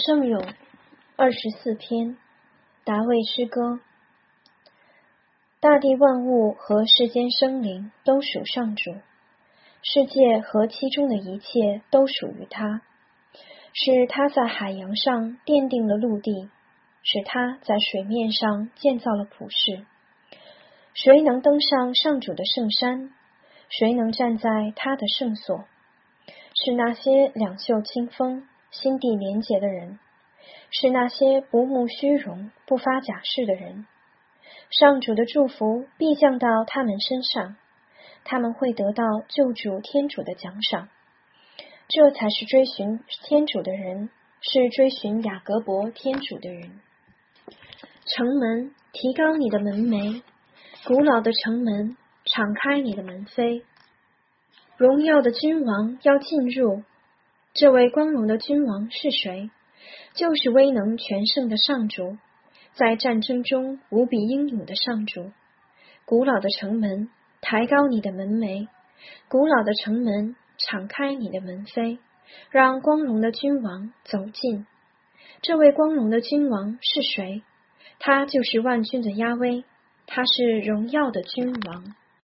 圣咏24篇，达味诗歌。大地万物和世间生灵都属上主，世界和其中的一切都属于他。是他在海洋上奠定了陆地，是他在水面上建造了普世。谁能登上上主的圣山？谁能站在他的圣所？是那些两袖清风、心地廉洁的人，是那些不慕虚荣、不发假誓的人。上主的祝福必降到他们身上，他们会得到救主天主的奖赏。这才是追寻天主的人，是追寻雅各伯天主的人。城门，提高你的门楣，古老的城门，敞开你的门扉。荣耀的君王要进入。这位光荣的君王是谁？就是威能全胜的上主，在战争中无比英勇的上主。古老的城门，抬高你的门楣，古老的城门，敞开你的门扉，让光荣的君王走进。这位光荣的君王是谁？他就是万军的亚威，他是荣耀的君王。